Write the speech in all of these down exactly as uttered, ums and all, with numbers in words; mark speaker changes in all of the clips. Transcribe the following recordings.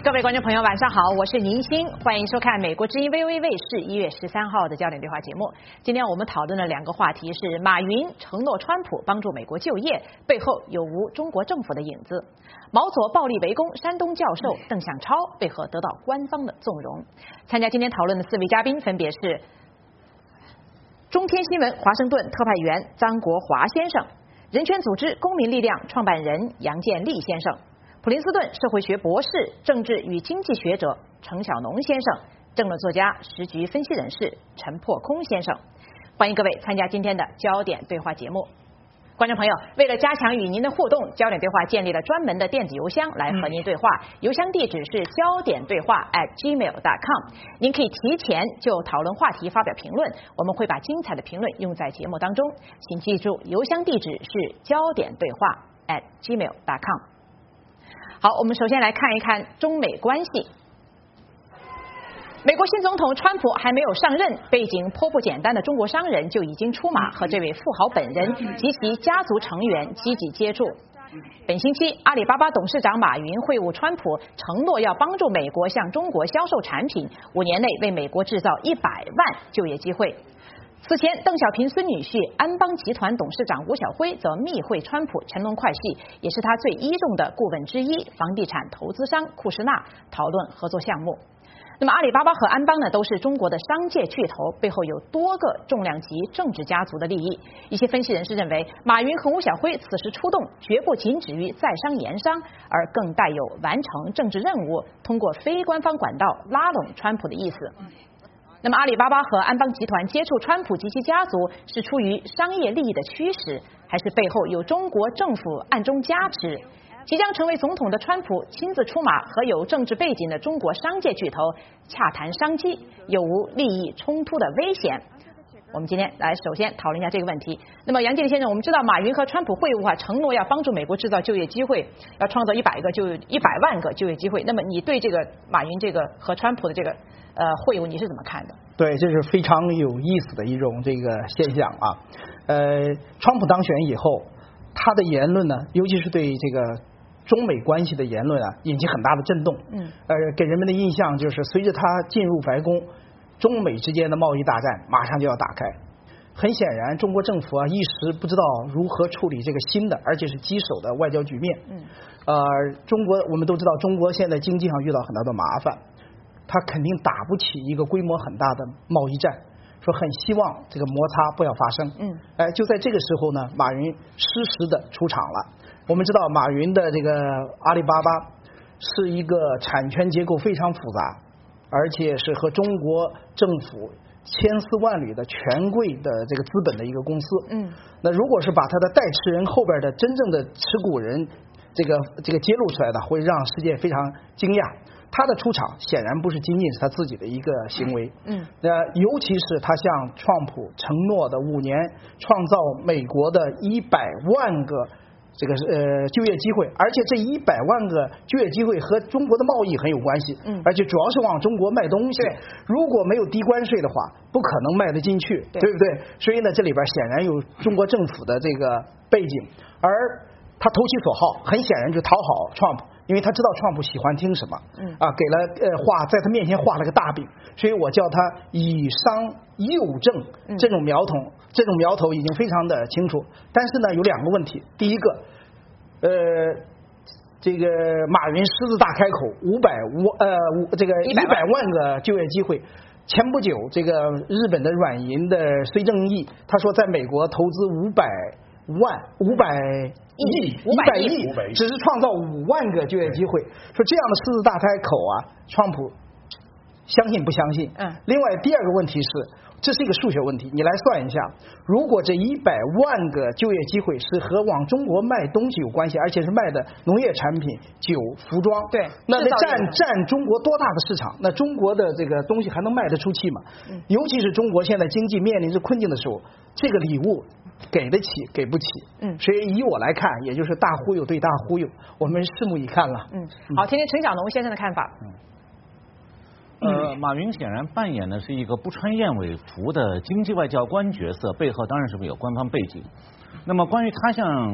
Speaker 1: 各位观众朋友，晚上好，我是宁鑫，欢迎收看美国之音 V O A 卫视一月十三号的焦点对话节目。今天我们讨论的两个话题是：马云承诺川普帮助美国就业，背后有无中国政府的影子？毛左暴力围攻山东教授邓向超，为何得到官方的纵容？参加今天讨论的四位嘉宾分别是中天新闻华盛顿特派员张国华先生，人权组织公民力量创办人杨建立先生，普林斯顿社会学博士、政治与经济学者程晓农先生，政论作家、时局分析人士陈破空先生。欢迎各位参加今天的焦点对话节目。观众朋友，为了加强与您的互动，焦点对话建立了专门的电子邮箱来和您对话，邮箱地址是焦点对话 at gmail dot com。您可以提前就讨论话题发表评论，我们会把精彩的评论用在节目当中。请记住，邮箱地址是焦点对话 at gmail dot com。好，我们首先来看一看中美关系。美国新总统川普还没有上任，背景颇不简单的中国商人就已经出马，和这位富豪本人及其家族成员积极接触。本星期，阿里巴巴董事长马云会晤川普，承诺要帮助美国向中国销售产品，五年内为美国制造一百万就业机会。此前，邓小平孙女婿安邦集团董事长吴晓辉则密会川普，陈龙快婿也是他最倚重的顾问之一，房地产投资商库什纳讨论合作项目。那么，阿里巴巴和安邦呢，都是中国的商界巨头，背后有多个重量级政治家族的利益。一些分析人士认为，马云和吴晓辉此时出动，绝不仅止于在商言商，而更带有完成政治任务，通过非官方管道拉拢川普的意思。那么，阿里巴巴和安邦集团接触川普及其家族，是出于商业利益的驱使，还是背后有中国政府暗中加持？即将成为总统的川普亲自出马，和有政治背景的中国商界巨头洽谈商机，有无利益冲突的危险？我们今天来首先讨论一下这个问题。那么杨建立先生，我们知道马云和川普会晤啊，承诺要帮助美国制造就业机会，要创造一百个就一百万个就业机会。那么你对这个马云这个和川普的这个呃会晤你是怎么看的？
Speaker 2: 对，这是非常有意思的一种这个现象啊。呃，川普当选以后，他的言论呢，尤其是对这个中美关系的言论啊，引起很大的震动。嗯，呃，给人们的印象就是，随着他进入白宫，中美之间的贸易大战马上就要打开。很显然，中国政府啊一时不知道如何处理这个新的，而且是棘手的外交局面。嗯，呃，中国我们都知道，中国现在经济上遇到很大的麻烦，他肯定打不起一个规模很大的贸易战。说很希望这个摩擦不要发生。嗯，哎，就在这个时候呢，马云适时的出场了。我们知道，马云的这个阿里巴巴是一个产权结构非常复杂，而且是和中国政府千丝万缕的权贵的这个资本的一个公司。嗯，那如果是把他的代持人后边的真正的持股人这个这个揭露出来的，会让世界非常惊讶。他的出场显然不是仅仅是他自己的一个行为。嗯，那尤其是他向川普承诺的五年创造美国的一百万个这个呃就业机会，而且这一百万个就业机会和中国的贸易很有关系。嗯，而且主要是往中国卖东西。如果没有低关税的话，不可能卖得进去，对不对？所以呢，这里边显然有中国政府的这个背景，而他投其所好，很显然就讨好 Trump。因为他知道川普喜欢听什么，嗯啊，给了呃画在他面前画了个大饼，所以我叫他以商诱政，这种苗头，这种苗头已经非常的清楚。但是呢，有两个问题，第一个，呃，这个马云狮子大开口，五百五呃五这个一百万个就业机会。前不久，这个日本的软银的孙正义他说，在美国投资五百万五百。亿五百亿，只是创造五万个就业机会。说这样的狮子大开口啊，川普相信不相信？嗯。另外第二个问题是，这是一个数学问题，你来算一下，如果这一百万个就业机会是和往中国卖东西有关系，而且是卖的农业产品、酒、服装，对，那得占占中国多大的市场？那中国的这个东西还能卖得出去吗？嗯。尤其是中国现在经济面临着困境的时候，这个礼物给得起给不起。嗯，所以以我来看，也就是大忽悠对大忽悠，我们拭目以看了。嗯，
Speaker 1: 好，听听陈晓农先生的看法。嗯。
Speaker 3: 呃，马云显然扮演的是一个不穿燕尾服的经济外交官角色，背后当然是有官方背景。那么关于他向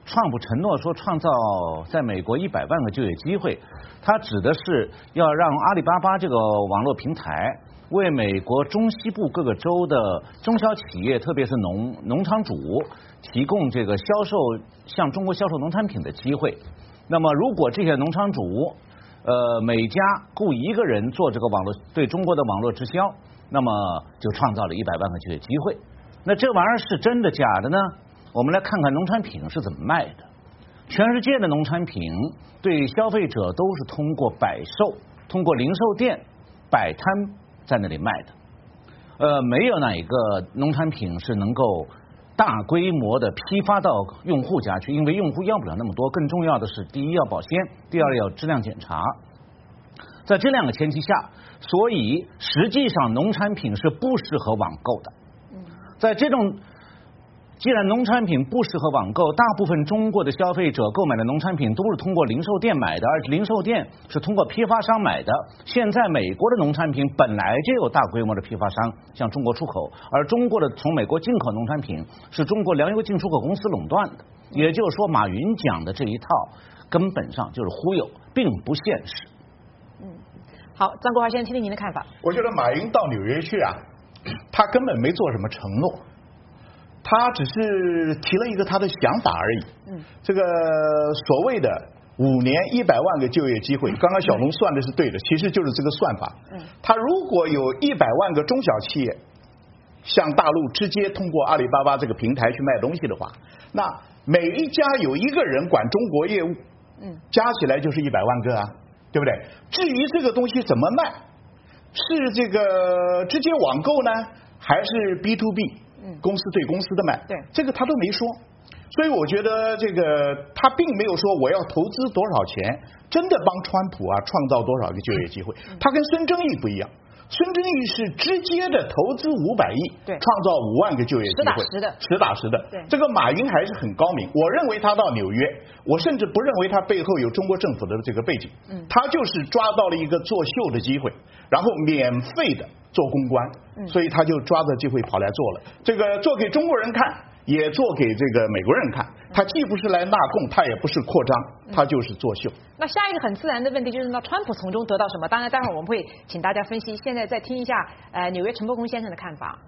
Speaker 3: 川普承诺说创造在美国一百万个就业机会，他指的是要让阿里巴巴这个网络平台为美国中西部各个州的中小企业，特别是农农场主提供这个销售向中国销售农产品的机会。那么如果这些农场主呃每家雇一个人做这个网络对中国的网络直销，那么就创造了一百万个就业机会。那这玩意儿是真的假的呢？我们来看看农产品是怎么卖的。全世界的农产品对消费者都是通过摆售，通过零售店摆摊在那里卖的。呃，没有哪一个农产品是能够大规模的批发到用户家去，因为用户要不了那么多。更重要的是，第一要保鲜，第二要质量检查。在这两个前提下，所以实际上农产品是不适合网购的。在这种既然农产品不适合网购，大部分中国的消费者购买的农产品都是通过零售店买的，而且零售店是通过批发商买的。现在美国的农产品本来就有大规模的批发商向中国出口，而中国的从美国进口农产品是中国粮油进出口公司垄断的。也就是说，马云讲的这一套根本上就是忽悠，并不现实。
Speaker 1: 嗯，好，张国华先生，听听您的看法。
Speaker 4: 我觉得马云到纽约去啊，他根本没做什么承诺。他只是提了一个他的想法而已。嗯，这个所谓的五年一百万个就业机会，刚刚小龙算的是对的，其实就是这个算法。嗯，他如果有一百万个中小企业向大陆直接通过阿里巴巴这个平台去卖东西的话，那每一家有一个人管中国业务，嗯，加起来就是一百万个啊，对不对？至于这个东西怎么卖，是这个直接网购呢，还是 B to B？公司对公司的卖，
Speaker 1: 对
Speaker 4: 这个他都没说，所以我觉得这个他并没有说我要投资多少钱，真的帮川普啊创造多少个就业机会。他跟孙正义不一样，孙正义是直接的投资五百亿，
Speaker 1: 对，
Speaker 4: 创造五万个就业机会，
Speaker 1: 实打实的，
Speaker 4: 实打实的。
Speaker 1: 对，
Speaker 4: 这个马云还是很高明，我认为他到纽约，我甚至不认为他背后有中国政府的这个背景，嗯，他就是抓到了一个作秀的机会，然后免费的做公关，所以他就抓着机会跑来做了。这个做给中国人看，也做给这个美国人看。他既不是来纳贡，他也不是扩张，他就是作秀。
Speaker 1: 那下一个很自然的问题就是，那川普从中得到什么？当然，待会儿我们会请大家分析。现在再听一下呃纽约陈伯公先生的看法。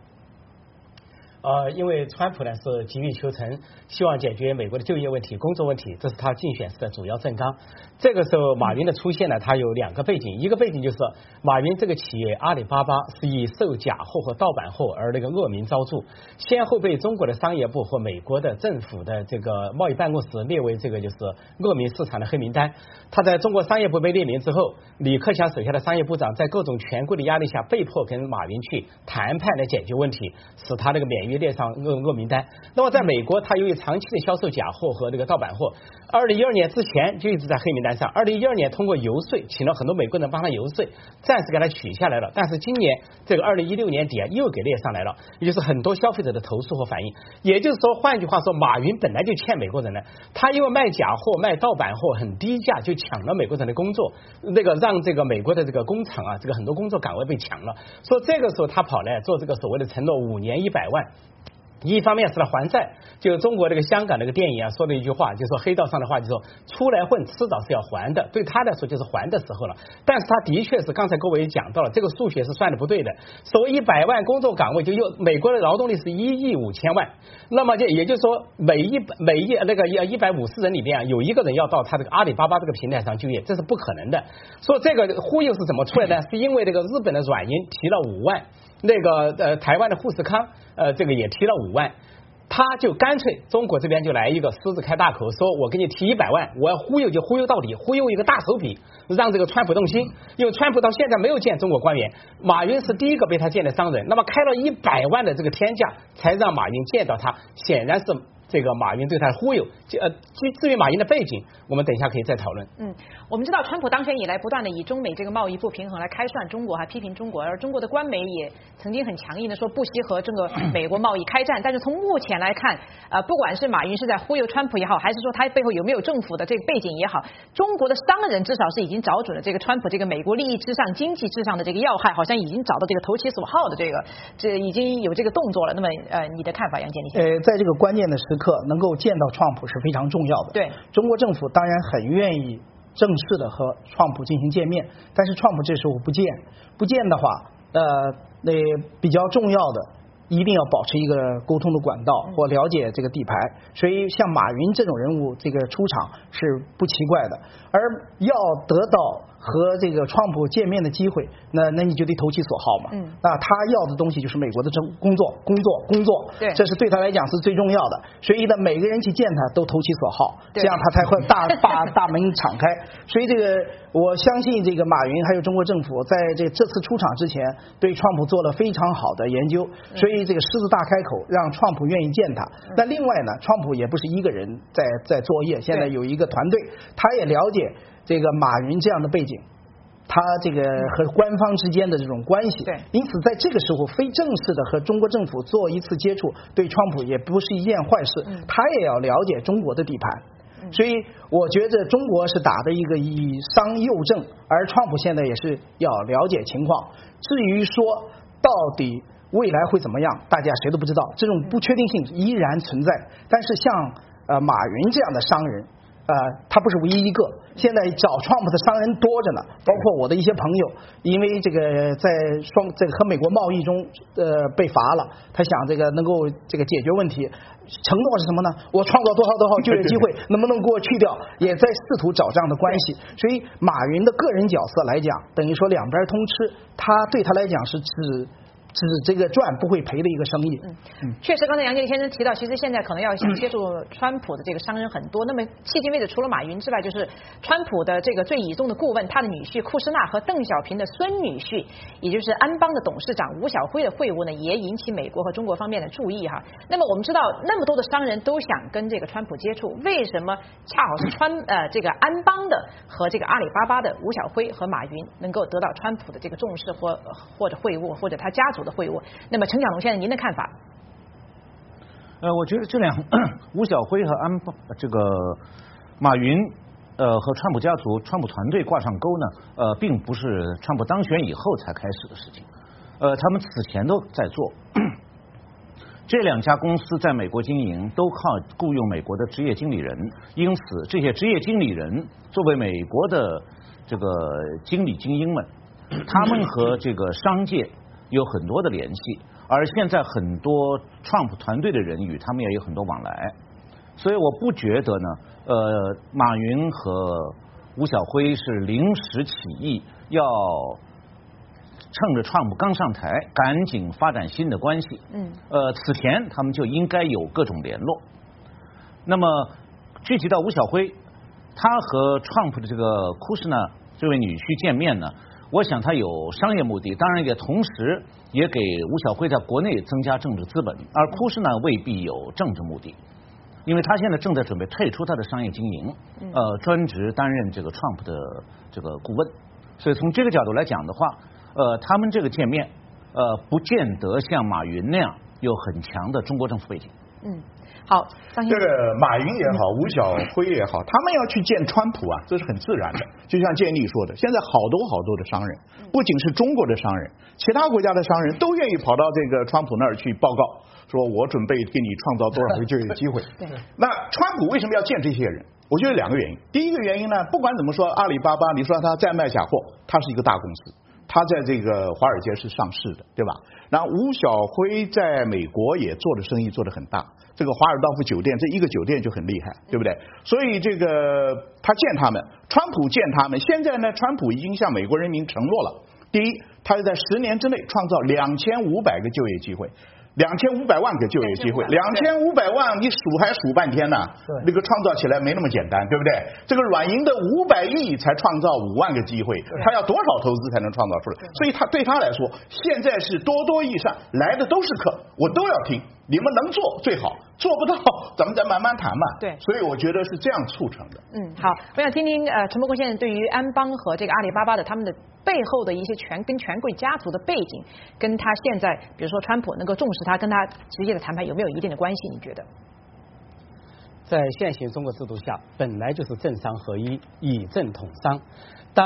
Speaker 5: 呃，因为川普呢是急于求成，希望解决美国的就业问题、工作问题，这是他竞选时的主要政纲。这个时候，马云的出现呢，他有两个背景，一个背景就是马云这个企业阿里巴巴是以售假货和盗版货而那个恶名昭著，先后被中国的商业部和美国的政府的这个贸易办公室列为这个就是恶名市场的黑名单。他在中国商业部被列名之后，李克强手下的商业部长在各种权贵的压力下，被迫跟马云去谈判来解决问题，使他这个免于列上恶恶名单。那么在美国，他由于长期的销售假货和这个盗版货，二零一二年之前就一直在黑名单上。二零一二年通过游说，请了很多美国人帮他游说，暂时给他取下来了。但是今年这个二零一六年底啊，又给列上来了，也就是很多消费者的投诉和反应。也就是说，换句话说，马云本来就欠美国人的，他因为卖假货、卖盗版货很低价，就抢了美国人的工作，那个让这个美国的这个工厂啊，这个很多工作岗位被抢了。所以这个时候他跑来做这个所谓的承诺五年一百万。一方面是来还债，就中国这个香港那个电影啊说了一句话，就说黑道上的话，就说出来混迟早是要还的，对他来说就是还的时候了。但是他的确是刚才各位也讲到了，这个数学是算的不对的。所谓一百万工作岗位，就又美国的劳动力是一亿五千万，那么就也就是说每一每一那个一百五十人里边啊，有一个人要到他这个阿里巴巴这个平台上就业，这是不可能的。所以这个忽悠是怎么出来的？是因为这个日本的软银提了五万。那个呃，台湾的富士康呃，这个也提了五万，他就干脆中国这边就来一个狮子开大口，说我给你提一百万，我要忽悠就忽悠到底，忽悠一个大手笔，让这个川普动心。因为川普到现在没有见中国官员，马云是第一个被他见的商人，那么开了一百万的这个天价，才让马云见到他，显然是这个马云对他的忽悠。呃，至于马云的背景，我们等一下可以再讨论。
Speaker 1: 嗯，我们知道川普当选以来，不断的以中美这个贸易不平衡来开涮中国，还批评中国，而中国的官媒也曾经很强硬的说不惜和这个美国贸易开战。但是从目前来看，呃，不管是马云是在忽悠川普也好，还是说他背后有没有政府的这个背景也好，中国的商人至少是已经找准了这个川普这个美国利益至上、经济至上的这个要害，好像已经找到这个投其所好的这个，这已经有这个动作了。那么呃，你的看法，杨坚，你先。
Speaker 2: 呃，在这个关键的时时刻能够见到川普是非常重要的。
Speaker 1: 对，
Speaker 2: 中国政府当然很愿意正式的和川普进行见面，但是川普这时候不见，不见的话，呃，那比较重要的。一定要保持一个沟通的管道或了解这个底牌，所以像马云这种人物这个出场是不奇怪的，而要得到和这个川普见面的机会，那那你就得投其所好嘛。嗯，那他要的东西就是美国的政工作，工作，工作，
Speaker 1: 对，
Speaker 2: 这是对他来讲是最重要的。所以呢，每个人去见他都投其所好，这样他才会大把大门敞开。所以这个我相信这个马云还有中国政府在这这次出场之前，对川普做了非常好的研究，所以这个狮子大开口，让川普愿意见他。那另外呢，川普也不是一个人在在作业，现在有一个团队，他也了解这个马云这样的背景，他这个和官方之间的这种关系，
Speaker 1: 对，
Speaker 2: 因此在这个时候非正式的和中国政府做一次接触，对川普也不是一件坏事，他也要了解中国的底盘。所以我觉得中国是打的一个以商诱政，而川普现在也是要了解情况。至于说到底未来会怎么样，大家谁都不知道，这种不确定性依然存在。但是像呃马云这样的商人，呃，他不是唯一一个，现在找川普的商人多着呢，包括我的一些朋友，因为这个在双这个和美国贸易中呃被罚了，他想这个能够这个解决问题，承诺是什么呢？我创造多少多少就业机会，能不能给我去掉？也在试图找这样的关系。所以马云的个人角色来讲，等于说两边通吃，他对他来讲是只。只这个赚不会赔的一个生意。
Speaker 1: 嗯，嗯确实，刚才杨洁篪先生提到，其实现在可能要想接触川普的这个商人很多。那么迄今为止，除了马云之外，就是川普的这个最倚重的顾问，他的女婿库什纳和邓小平的孙女婿，也就是安邦的董事长吴晓辉的会晤呢，也引起美国和中国方面的注意哈。那么我们知道，那么多的商人都想跟这个川普接触，为什么恰好是川呃这个安邦的和这个阿里巴巴的吴晓辉和马云能够得到川普的这个重视或或者会晤或者他家族的会晤？那么陈小龙先生，您的看法？
Speaker 3: 呃，我觉得这两吴晓辉和安邦这个马云呃和川普家族、川普团队挂上钩呢，呃，并不是川普当选以后才开始的事情，呃，他们此前都在做。这两家公司在美国经营，都靠雇佣美国的职业经理人，因此这些职业经理人作为美国的这个经理精英们，他们和这个商界有很多的联系，而现在很多川普团队的人与他们也有很多往来，所以我不觉得呢，呃，马云和吴晓辉是临时起意要趁着川普刚上台，赶紧发展新的关系。嗯，呃，此前他们就应该有各种联络。那么具体到吴晓辉，他和川普的这个库什纳这位女婿见面呢？我想他有商业目的，当然也同时也给吴晓辉在国内增加政治资本，而库什纳未必有政治目的，因为他现在正在准备退出他的商业经营，呃，专职担任这个川普的这个顾问，所以从这个角度来讲的话，呃，他们这个见面，呃，不见得像马云那样有很强的中国政府背景。嗯。
Speaker 1: 好，
Speaker 4: 这个马云也好，吴晓辉也好，他们要去见川普啊，这是很自然的。就像建立说的，现在好多好多的商人，不仅是中国的商人，其他国家的商人都愿意跑到这个川普那儿去报告，说我准备给你创造多少个就业机会。对。那川普为什么要见这些人？我觉得两个原因。第一个原因呢，不管怎么说，阿里巴巴，你说他在卖假货，它是一个大公司。他在这个华尔街是上市的，对吧？然后吴晓辉在美国也做的生意做得很大，这个华尔道夫酒店这一个酒店就很厉害，对不对？所以这个他见他们，川普见他们，现在呢，川普已经向美国人民承诺了，第一，他要在十年之内创造两千五百个就业机会。两千五百万个就业机会，两千五百万你数还数半天呢，那个创造起来没那么简单，对不对？这个软银的五百亿才创造五万个机会，他要多少投资才能创造出来？所以他对他来说，现在是多多益善，来的都是客，我都要听，你们能做最好，做不到咱们再慢慢谈嘛。
Speaker 1: 对，
Speaker 4: 所以我觉得是这样促成的。
Speaker 1: 嗯，好，我想听听呃陈伯公先生对于安邦和这个阿里巴巴的他们的背后的一些权跟权贵家族的背景，跟他现在比如说川普能够重视他，跟他直接的谈判有没有一定的关系？你觉得？
Speaker 5: 在现行中国制度下，本来就是政商合一，以政统商。当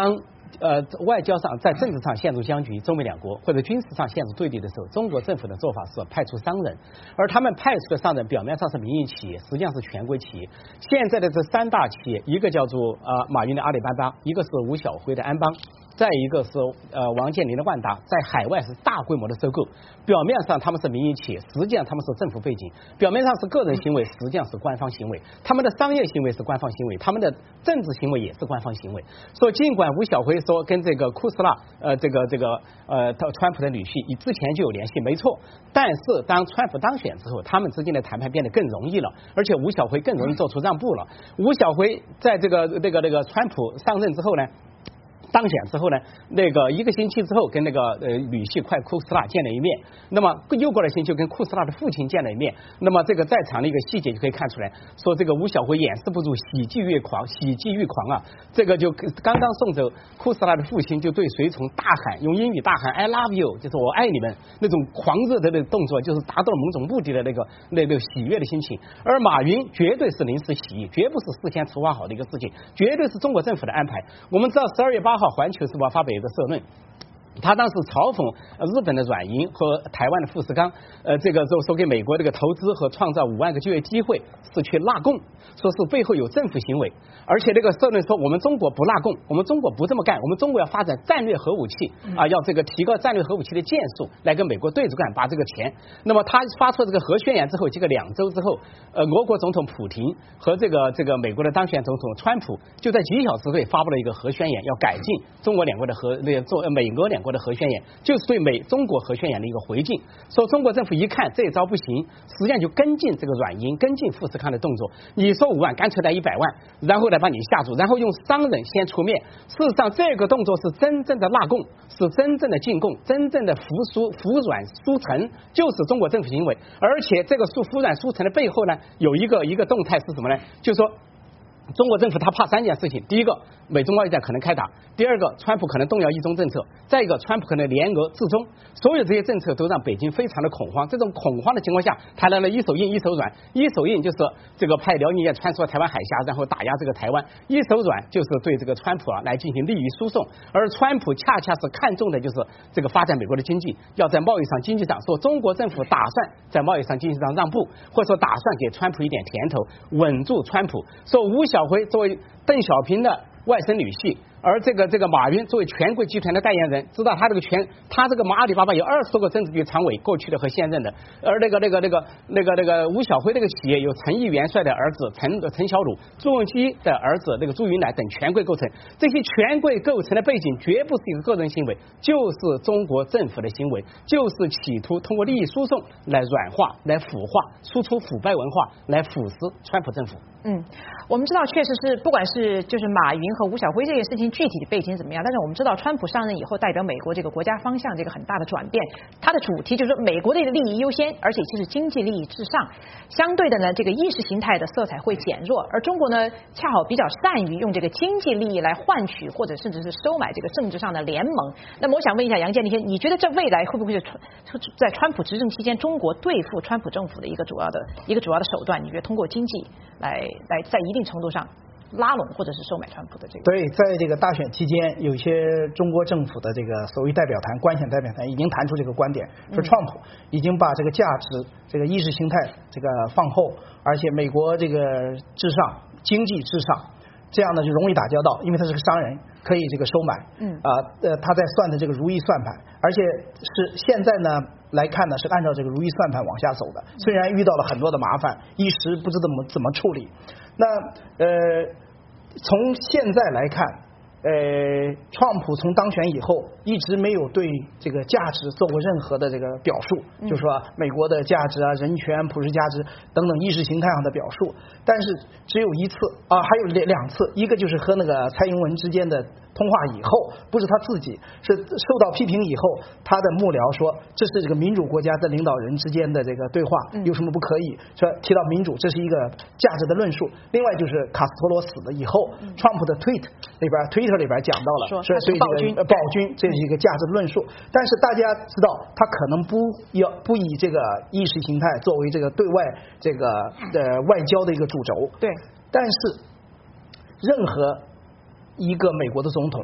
Speaker 5: 呃外交上在政治上陷入僵局，中美两国或者军事上陷入对立的时候，中国政府的做法是派出商人，而他们派出的商人表面上是民营企业，实际上是权贵企业。现在的这三大企业，一个叫做呃马云的阿里巴巴，一个是吴晓辉的安邦，再一个是呃王健林的万达，在海外是大规模的收购。表面上他们是民营企业，实际上他们是政府背景；表面上是个人行为，实际上是官方行为。他们的商业行为是官方行为，他们的政治行为也是官方行为。所以尽管吴晓辉说跟这个库斯纳呃这个这个呃川普的女婿之前就有联系，没错。但是当川普当选之后，他们之间的谈判变得更容易了，而且吴晓辉更容易做出让步了。吴晓辉在这个这个这个川普上任之后呢，当选之后呢，那个一个星期之后跟那个呃女婿快库斯纳见了一面，那么又过了星期就跟库斯纳的父亲见了一面，那么这个在场的一个细节就可以看出来，说这个吴晓辉掩饰不住喜极越狂，喜极欲狂啊！这个就刚刚送走库斯纳的父亲，就对随从大喊，用英语大喊 I love you， 就是我爱你们，那种狂热的那个动作，就是达到了某种目的的那个那个喜悦的心情。而马云绝对是临时起意，绝不是事先筹划好的一个事情，绝对是中国政府的安排。我们知道十二月八号《环球时报》发表一个社论，他当时嘲讽日本的软银和台湾的富士康，呃，这个说说给美国这个投资和创造五万个就业机会是去纳贡，说是背后有政府行为，而且这个社论说我们中国不纳贡，我们中国不这么干，我们中国要发展战略核武器啊，要这个提高战略核武器的件数来跟美国对着干，把这个钱。那么他发出这个核宣言之后，这个两周之后，呃，俄国总统普廷和这个这个美国的当选总统川普就在几小时内发布了一个核宣言，要改进中国两国的核那个做美俄两国的核宣言，就是对美中国核宣言的一个回敬。说中国政府一看这一招不行，实际上就跟进这个软银、跟进富士康的动作。你说五万，干脆来一百万，然后来把你下注，然后用商人先出面。事实上，这个动作是真正的纳贡，是真正的进贡，真正的服输、服软、输诚，就是中国政府行为。而且这个输服软、输诚的背后呢，有一个一个动态是什么呢？就是说，中国政府他怕三件事情：第一个，美中贸易战可能开打；第二个，川普可能动摇一中政策；再一个，川普可能联俄制中。所有这些政策都让北京非常的恐慌。这种恐慌的情况下，他来了一手硬一手软。一手硬就是这个派辽宁舰穿梭台湾海峡，然后打压这个台湾；一手软就是对这个川普啊来进行利益输送。而川普恰恰是看中的就是这个发展美国的经济，要在贸易上、经济上，说中国政府打算在贸易上、经济上让步，或者说打算给川普一点甜头，稳住川普。说吴晓辉作为邓小平的外甥女婿，而这个这个马云作为权贵集团的代言人，知道他这个权，他这个阿里巴巴有二十多个政治局常委，过去的和现任的，而那个那个那个那个那个吴晓辉这个企业有陈毅元帅的儿子陈陈小鲁、朱镕基的儿子那个朱云乃等权贵构成，这些权贵构成的背景绝不是一个个人行为，就是中国政府的行为，就是企图通过利益输送来软化、来腐化、输出腐败文化来腐蚀川普政府。
Speaker 1: 嗯，我们知道确实是，不管是就是马云和吴晓辉这件事情具体的背景怎么样，但是我们知道川普上任以后，代表美国这个国家方向这个很大的转变，它的主题就是说美国的利益优先，而且就是经济利益至上。相对的呢，这个意识形态的色彩会减弱，而中国呢，恰好比较善于用这个经济利益来换取或者甚至是收买这个政治上的联盟。那么我想问一下杨建立先，你觉得这未来会不会是川在川普执政期间，中国对付川普政府的一个主要的一个主要的手段？你觉得通过经济来来在一定程度上拉拢或者是收买川普的这个？
Speaker 2: 对，在这个大选期间，有些中国政府的这个所谓代表团、官选代表团已经谈出这个观点，说川普已经把这个价值、这个意识形态这个放后，而且美国这个至上、经济至上，这样呢就容易打交道，因为他是个商人，可以这个收买。嗯啊呃，他在算的这个如意算盘，而且是现在呢来看呢是按照这个如意算盘往下走的，虽然遇到了很多的麻烦，一时不知怎么怎么处理。那呃，从现在来看，呃，川普从当选以后一直没有对这个价值做过任何的这个表述，嗯、就说美国的价值啊、人权、普世价值等等意识形态上的表述。但是只有一次啊，还有两两次，一个就是和那个蔡英文之间的通话以后，不是他自己，是受到批评以后，他的幕僚说这是这个民主国家的领导人之间的这个对话，有什么不可以？说提到民主，这是一个价值的论述。另外就是卡斯特罗死了以后，川普的 tweet 里边 Twitter 里边讲到了，说对这个暴君，这是一个价值的论述。但是大家知道，他可能不要不以这个意识形态作为这个对外这个呃外交的一个主轴。
Speaker 1: 对，
Speaker 2: 但是任何一个美国的总统，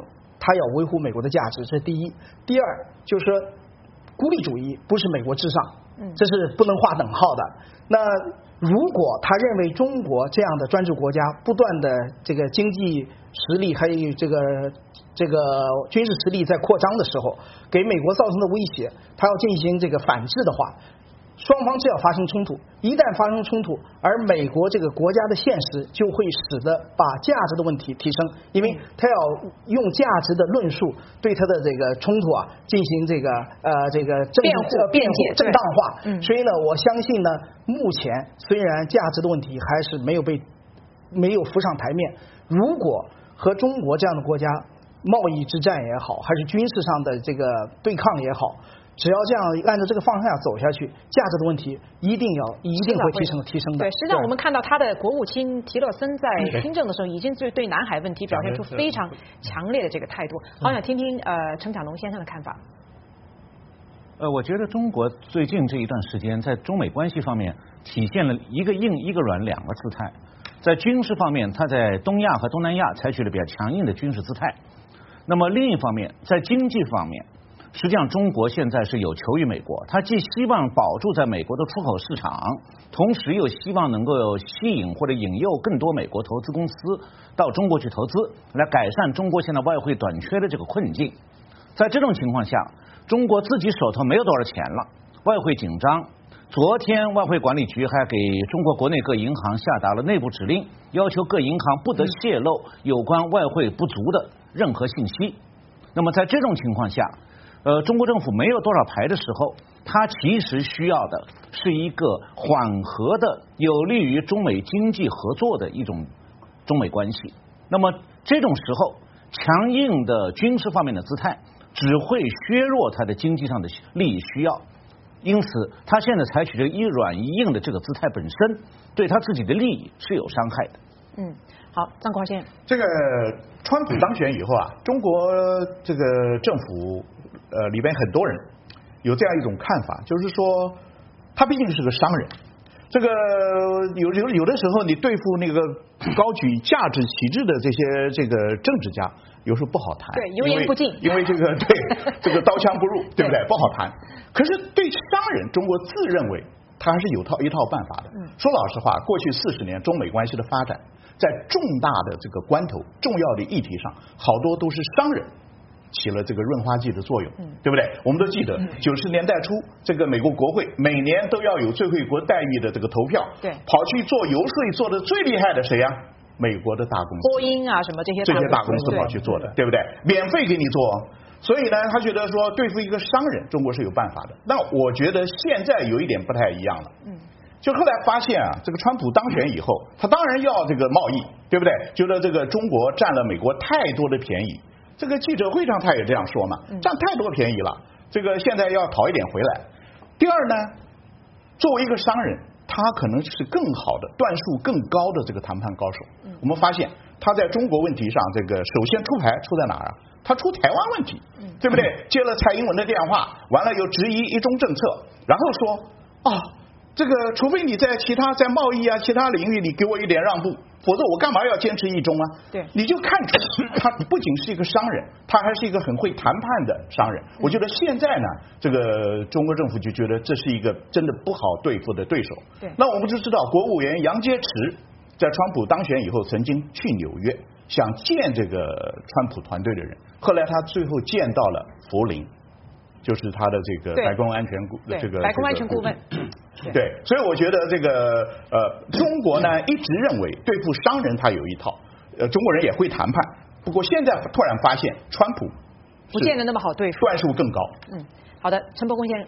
Speaker 2: 他要维护美国的价值，这是第一。第二就是说，孤立主义不是美国至上，这是不能划等号的。那如果他认为中国这样的专制国家不断的这个经济实力还有这个这个军事实力在扩张的时候，给美国造成的威胁，他要进行这个反制的话，双方只要发生冲突，一旦发生冲突，而美国这个国家的现实就会使得把价值的问题提升，因为他要用价值的论述对他的这个冲突啊进行这个呃这个正
Speaker 1: 辩护
Speaker 2: 辩护正当化。
Speaker 1: 嗯，
Speaker 2: 所以呢，我相信呢，目前虽然价值的问题还是没有被没有浮上台面，如果和中国这样的国家贸易之战也好，还是军事上的这个对抗也好，只要这样按照这个方向走下去，价值的问题一定要一定会提升提升的。
Speaker 1: 对，实际上我们看到他的国务卿提勒森在听证的时候，已经对对南海问题表现出非常强烈的这个态度。好想听听呃陈巧农先生的看法。
Speaker 3: 呃，我觉得中国最近这一段时间在中美关系方面体现了一个硬一个软两个姿态。在军事方面，它在东亚和东南亚采取了比较强硬的军事姿态。那么另一方面，在经济方面，实际上中国现在是有求于美国，它既希望保住在美国的出口市场，同时又希望能够吸引或者引诱更多美国投资公司到中国去投资，来改善中国现在外汇短缺的这个困境。在这种情况下，中国自己手头没有多少钱了，外汇紧张。昨天外汇管理局还给中国国内各银行下达了内部指令，要求各银行不得泄露有关外汇不足的任何信息。那么在这种情况下，呃，中国政府没有多少牌的时候，它其实需要的是一个缓和的、有利于中美经济合作的一种中美关系。那么这种时候，强硬的军事方面的姿态只会削弱它的经济上的利益需要。因此，他现在采取这个一软一硬的这个姿态本身，对他自己的利益是有伤害的。
Speaker 1: 嗯，好，张国华先生，
Speaker 4: 这个川普当选以后啊，中国这个政府呃里边很多人有这样一种看法，就是说他毕竟是个商人，这个有有有的时候你对付那个高举价值旗帜的这些这个政治家，有时候不好谈，
Speaker 1: 对，油盐不进，
Speaker 4: 因为这个对这个刀枪不入，对不对？不好谈。可是对商人，中国自认为他还是有套一套办法的。
Speaker 1: 嗯，
Speaker 4: 说老实话，过去四十年中美关系的发展，在重大的这个关头、重要的议题上，好多都是商人起了这个润滑剂的作用，嗯，对不对？我们都记得九十年代初，这个美国国会每年都要有最惠国待遇的这个投票，
Speaker 1: 对，
Speaker 4: 跑去做游说做的最厉害的谁呀、啊？美国的大公司，
Speaker 1: 波音啊什么这些
Speaker 4: 这些大公司跑去做的，对不对？免费给你做。所以呢，他觉得说对付一个商人，中国是有办法的。那我觉得现在有一点不太一样了。嗯，就后来发现啊，这个川普当选以后，他当然要这个贸易，对不对？觉得这个中国占了美国太多的便宜。这个记者会上他也这样说嘛，占太多便宜了，这个现在要讨一点回来。第二呢，作为一个商人，他可能是更好的、段数更高的这个谈判高手。我们发现他在中国问题上，这个首先出牌出在哪儿啊？他出台湾问题，对不对？接了蔡英文的电话，完了又质疑一中政策，然后说啊，这个除非你在其他在贸易啊其他领域里给我一点让步，否则我干嘛要坚持一中啊？
Speaker 1: 对，
Speaker 4: 你就看出他不仅是一个商人，他还是一个很会谈判的商人。我觉得现在呢，这个中国政府就觉得这是一个真的不好对付的对手。
Speaker 1: 对，
Speaker 4: 那我们就知道，国务员杨洁篪在川普当选以后，曾经去纽约想见这个川普团队的人，后来他最后见到了福林，就是他的这个白宫安全顾这个
Speaker 1: 白宫安全顾问。
Speaker 4: 对，所以我觉得这个呃，中国呢一直认为对付商人他有一套，呃，中国人也会谈判，不过现在突然发现川普
Speaker 1: 不见得那么好对付，
Speaker 4: 段数更高。
Speaker 1: 嗯，好的，陈伯公先生。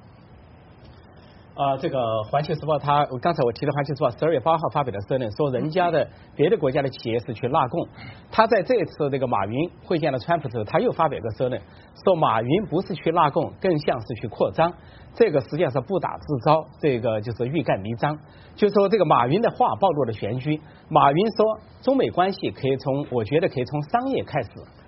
Speaker 5: 啊、呃，这个《环球时报》他刚才我提的《环球时报》十二月八号发表的社论说，人家的别的国家的企业是去纳贡，他在这次这个马云会见了川普之后，他又发表个社论，说马云不是去纳贡，更像是去扩张，这个实际上是不打自招，这个就是欲盖弥彰。就说这个马云的话暴露了玄机，马云说中美关系可以从，我觉得可以从商业开始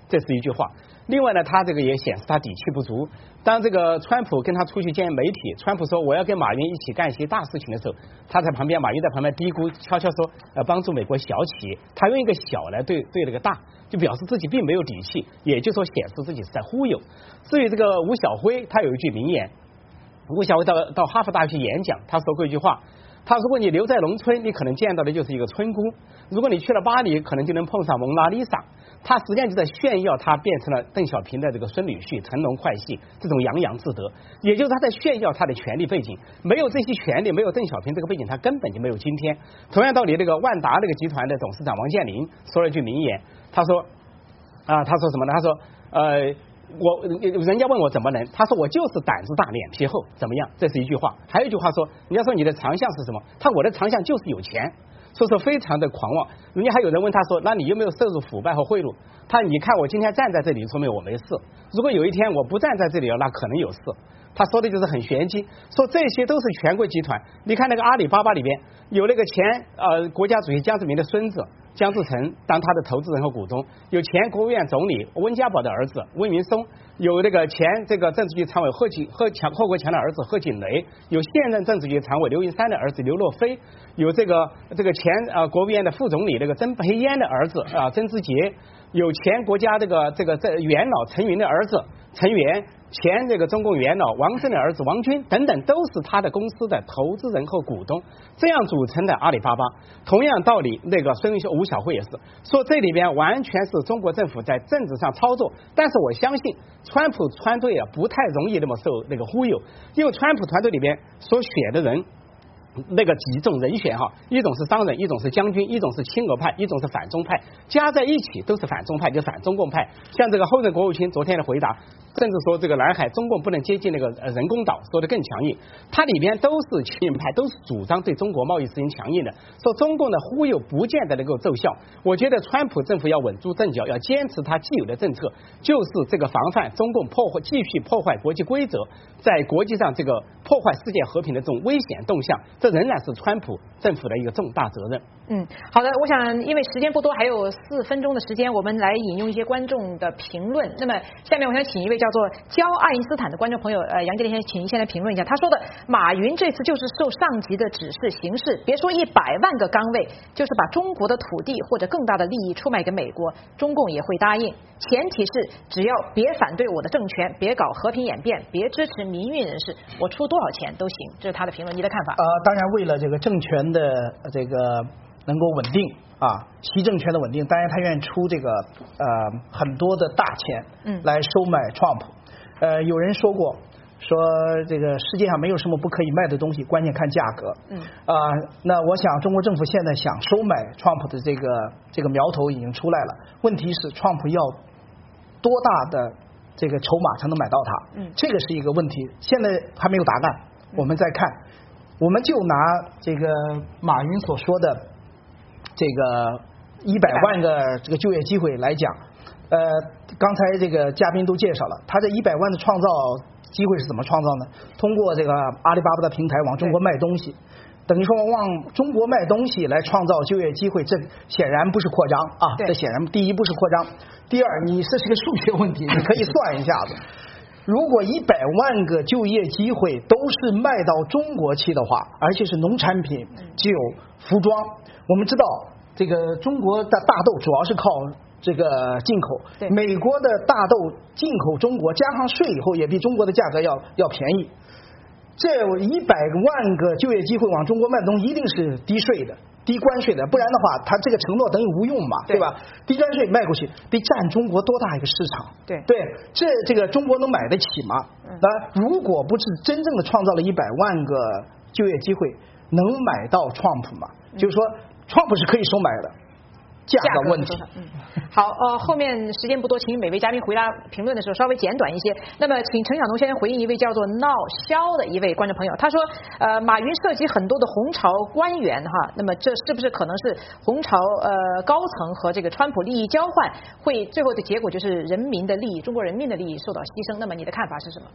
Speaker 5: 这是一句话。另外呢，他这个也显示他底气不足。当这个川普跟他出去见媒体，川普说我要跟马云一起干一些大事情的时候，他在旁边，马云在旁边嘀咕，悄悄说，呃，帮助美国小企业，他用一个小来对对那个大，就表示自己并没有底气，也就是说显示自己是在忽悠。至于这个吴晓辉，他有一句名言，吴晓辉到到哈佛大学演讲，他说过一句话。他如果你留在农村，你可能见到的就是一个村姑；如果你去了巴黎，可能就能碰上蒙娜丽莎。他实际上就在炫耀他变成了邓小平的这个孙女婿，腾龙快婿，这种洋洋自得，也就是他在炫耀他的权力背景。没有这些权力，没有邓小平这个背景，他根本就没有今天。同样道理，那个万达那个集团的董事长王健林说了一句名言，他说啊，他说什么呢？他说呃。我人家问我怎么能，他说我就是胆子大脸皮厚，怎么样？这是一句话。还有一句话说，人家说你的长项是什么？他我的长项就是有钱，所以说非常的狂妄。人家还有人问他说，那你有没有涉入腐败和贿赂？他你看我今天站在这里，说明我没事。如果有一天我不站在这里了，那可能有事。他说的就是很玄机，说这些都是权贵集团。你看那个阿里巴巴里边有那个前呃国家主席江泽民的孙子江志成当他的投资人和股东，有前国务院总理温家宝的儿子温云松，有那个前这个政治局常委贺锦贺强贺国强的儿子贺锦雷，有现任政治局常委刘云山的儿子刘洛飞，有这个这个前呃国务院的副总理那个曾培燕的儿子啊、呃、曾之杰，有前国家这个这个这元老陈云的儿子陈元。前这个中共元老王震的儿子王军等等，都是他的公司的投资人和股东，这样组成的阿里巴巴。同样道理，那个孙吴晓辉也是说，这里边完全是中国政府在政治上操作。但是我相信，川普团队啊不太容易那么受那个忽悠，因为川普团队里边所选的人。那个几种人选哈，一种是商人，一种是将军，一种是亲俄派，一种是反中派，加在一起都是反中派，就反中共派。像这个后任国务卿昨天的回答，甚至说这个南海中共不能接近那个人工岛，说的更强硬。它里边都是亲派，都是主张对中国贸易实行强硬的，说中共的忽悠不见得能够奏效。我觉得川普政府要稳住阵脚，要坚持他既有的政策，就是这个防范中共破坏继续破坏国际规则，在国际上这个破坏世界和平的这种危险动向。这仍然是川普政府的一个重大责任。
Speaker 1: 嗯，好的，我想因为时间不多，还有四分钟的时间，我们来引用一些观众的评论。那么下面我想请一位叫做焦爱因斯坦的观众朋友，呃，杨杰林先生，请您先来评论一下。他说的，马云这次就是受上级的指示行事，别说一百万个岗位，就是把中国的土地或者更大的利益出卖给美国，中共也会答应。前提是只要别反对我的政权，别搞和平演变，别支持民运人士，我出多少钱都行。这是他的评论，你的看法？
Speaker 2: 呃，当然为了这个政权的这个能够稳定啊，习政权的稳定，当然他愿意出这个呃很多的大钱，嗯，来收买 Trump。呃，有人说过，说这个世界上没有什么不可以卖的东西，关键看价格。嗯，啊、呃，那我想中国政府现在想收买 Trump 的这个这个苗头已经出来了，问题是 Trump 要多大的这个筹码才能买到它？嗯，这个是一个问题，现在还没有答案，我们再看。我们就拿这个马云所说的这个一百万个这个就业机会来讲，呃，刚才这个嘉宾都介绍了，他这一百万的创造机会是怎么创造呢？通过这个阿里巴巴的平台往中国卖东西，等于说往中国卖东西来创造就业机会，这显然不是扩张啊，这显然第一不是扩张，第二你这是个数学问题，你可以算一下子。如果一百万个就业机会都是卖到中国去的话，而且是农产品、酒、服装，我们知道这个中国的大豆主要是靠这个进口，美国的大豆进口中国加上税以后也比中国的价格要要便宜。这一百万个就业机会往中国卖的东西一定是低税的。低关税的，不然的话，他这个承诺等于无用嘛，对吧？低关税卖过去，得占中国多大一个市场？对对，这这个中国能买得起吗？那如果不是真正的创造了一百万个就业机会，能买到 Trump 吗？就是说 ，Trump 是可以收买的。价格问题。
Speaker 1: 嗯，好，呃，后面时间不多，请每位嘉宾回答评论的时候稍微简短一些。那么，请陈晓东先生回应一位叫做闹肖的一位观众朋友，他说，呃，马云涉及很多的红潮官员哈，那么这是不是可能是红潮呃高层和这个川普利益交换，会最后的结果就是人民的利益，中国人民的利益受到牺牲？那么你的看法是什么？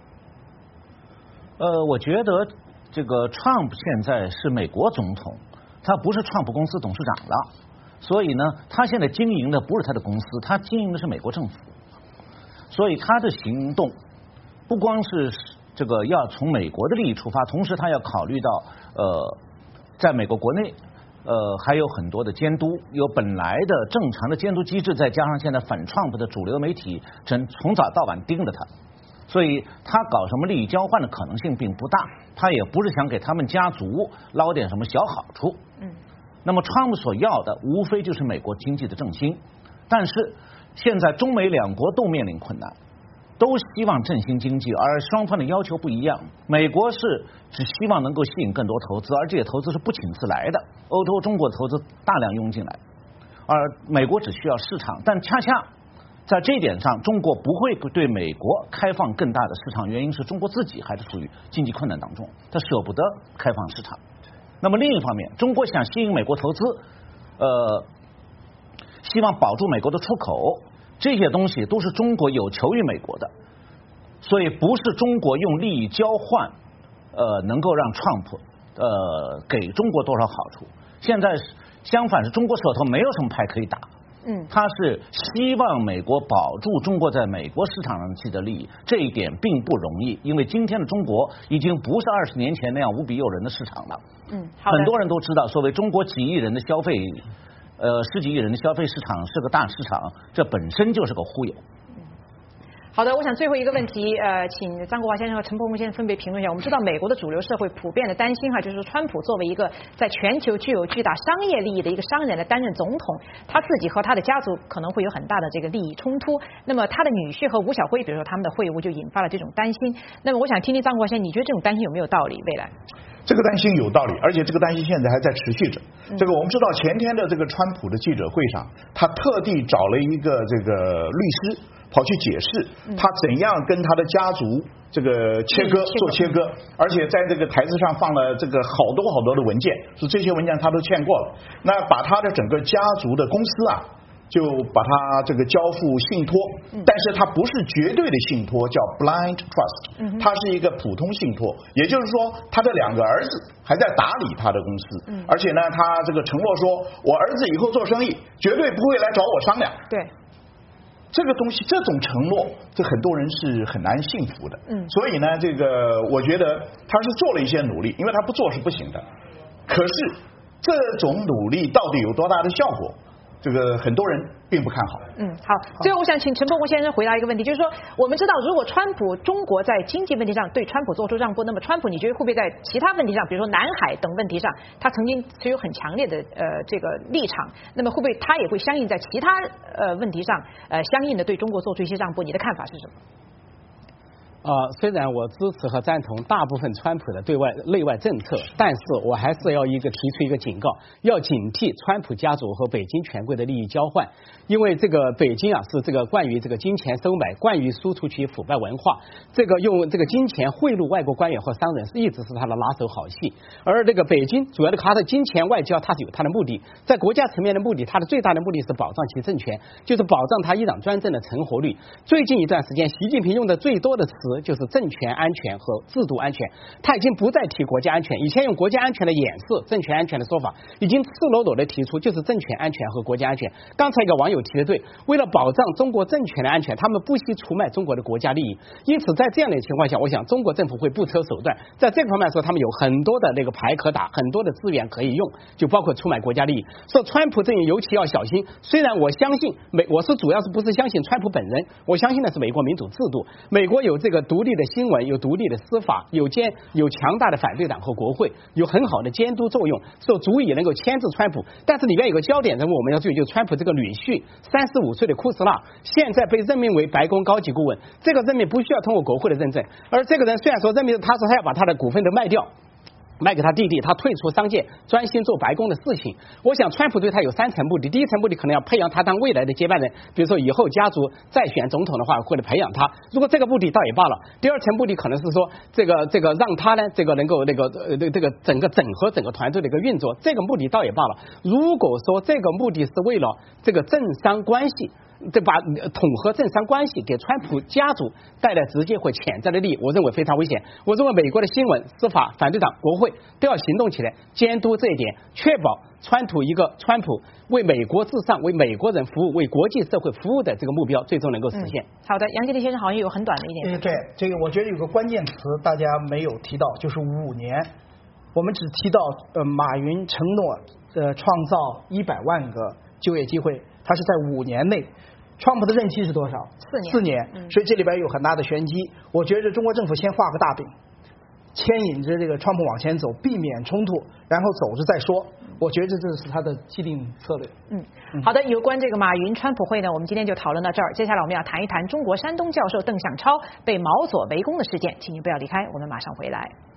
Speaker 3: 呃，我觉得这个 Trump 现在是美国总统，他不是 Trump 公司董事长了。 所以呢，他现在经营的不是他的公司，他经营的是美国政府。所以他的行动不光是这个要从美国的利益出发，同时他要考虑到呃，在美国国内呃还有很多的监督，有本来的正常的监督机制，再加上现在反川普的主流媒体从从早到晚盯着他，所以他搞什么利益交换的可能性并不大，他也不是想给他们家族捞点什么小好处。嗯，那么川普所要的无非就是美国经济的振兴，但是现在中美两国都面临困难，都希望振兴经济，而双方的要求不一样。美国是只希望能够吸引更多投资，而这些投资是不请自来的，欧洲、中国投资大量涌进来，而美国只需要市场，但恰恰在这一点上，中国不会对美国开放更大的市场，原因是中国自己还是处于经济困难当中，他舍不得开放市场。那么另一方面，中国想吸引美国投资，呃，希望保住美国的出口，这些东西都是中国有求于美国的，所以不是中国用利益交换，呃，能够让川普呃给中国多少好处。现在相反是中国手头没有什么牌可以打。嗯，他是希望美国保住中国在美国市场上自己的利益，这一点并不容易，因为今天的中国已经不是二十年前那样无比诱人的市场了。嗯，很多人都知道，所谓中国几亿人的消费，呃，十几亿人的消费市场是个大市场，这本身就是个忽悠。
Speaker 1: 好的，我想最后一个问题，呃，请张国华先生和陈伯宏先生分别评论一下。我们知道美国的主流社会普遍的担心哈，就是说川普作为一个在全球具有巨大商业利益的一个商人来担任总统，他自己和他的家族可能会有很大的这个利益冲突。那么他的女婿和吴晓辉，比如说他们的会晤就引发了这种担心。那么我想听听张国华先生，你觉得这种担心有没有道理？未来？
Speaker 4: 这个担心有道理，而且这个担心现在还在持续着。这个我们知道，前天的这个川普的记者会上，他特地找了一个这个律师跑去解释他怎样跟他的家族这个切割做切割，而且在这个台子上放了这个好多好多的文件，说这些文件他都见过了。那把他的整个家族的公司啊，就把他这个交付信托，但是他不是绝对的信托，叫 blind trust， 他是一个普通信托，也就是说他的两个儿子还在打理他的公司，而且呢，他这个承诺说，我儿子以后做生意绝对不会来找我商量。
Speaker 1: 对。
Speaker 4: 这个东西，这种承诺，这很多人是很难信服的。嗯，所以呢，这个我觉得他是做了一些努力，因为他不做是不行的。可是这种努力到底有多大的效果？这个很多人并不看好。
Speaker 1: 嗯，好。最后我想请陈伯宏先生回答一个问题，就是说，我们知道，如果川普中国在经济问题上对川普做出让步，那么川普你觉得会不会在其他问题上，比如说南海等问题上，他曾经持有很强烈的呃这个立场，那么会不会他也会相应在其他呃问题上呃相应的对中国做出一些让步？你的看法是什么？
Speaker 5: 呃，虽然我支持和赞同大部分川普的对外内外政策，但是我还是要一个提出一个警告，要警惕川普家族和北京权贵的利益交换，因为这个北京啊是这个惯于这个金钱收买，惯于输出其腐败文化，这个用这个金钱贿赂外国官员和商人，一直是他的拿手好戏。而这个北京主要的他的金钱外交，它是有它的目的，在国家层面的目的，它的最大的目的是保障其政权，就是保障他一党专政的成活率。最近一段时间，习近平用的最多的词就是政权安全和制度安全，他已经不再提国家安全，以前用国家安全的掩饰政权安全的说法，已经赤裸裸的提出就是政权安全和国家安全。刚才一个网友提的对，为了保障中国政权的安全，他们不惜出卖中国的国家利益。因此在这样的情况下，我想中国政府会不择手段，在这个方面说他们有很多的那个牌可打，很多的资源可以用，就包括出卖国家利益。说川普阵营尤其要小心，虽然我相信美，我是主要是不是相信川普本人，我相信的是美国民主制度，美国有这个独立的新闻，有独立的司法，有监有强大的反对党和国会，有很好的监督作用，说足以能够牵制川普。但是里面有个焦点人物我们要注意，就是川普这个女婿三十五岁的库斯纳，现在被任命为白宫高级顾问，这个任命不需要通过国会的认证，而这个人虽然说任命，他说他要把他的股份都卖掉，卖给他弟弟，他退出商界，专心做白宫的事情。我想川普对他有三层目的，第一层目的可能要培养他当未来的接班人，比如说以后家族再选总统的话，会培养他。如果这个目的倒也罢了，第二层目的可能是说这个这个让他呢这个能够那个呃这个整个整合整个团队的一个运作，这个目的倒也罢了。如果说这个目的是为了这个政商关系， 这把统合政商关系给川普家族带来直接或潜在的利益，我认为非常危险。我认为美国的新闻、司法、反对党、国会都要行动起来，监督这一点，确保川普一个川普为美国至上、为美国人服务、为国际社会服务的这个目标最终能够实现。
Speaker 1: 嗯、好的，杨洁篪先生好像有很短的一点。
Speaker 2: 对，这个我觉得有个关键词大家没有提到，就是五年。我们只提到呃，马云承诺呃创造一百万个就业机会，他是在五年内。川普的任期是多少？
Speaker 1: 四年。
Speaker 2: 四年，嗯、所以这里边有很大的玄机。我觉得中国政府先画个大饼，牵引着这个川普往前走，避免冲突，然后走着再说。我觉得这是他的既定策略。
Speaker 1: 嗯，好的，有关这个马云川普会呢，我们今天就讨论到这儿。接下来我们要谈一谈中国山东教授邓向超被毛左围攻的事件，请您不要离开，我们马上回来。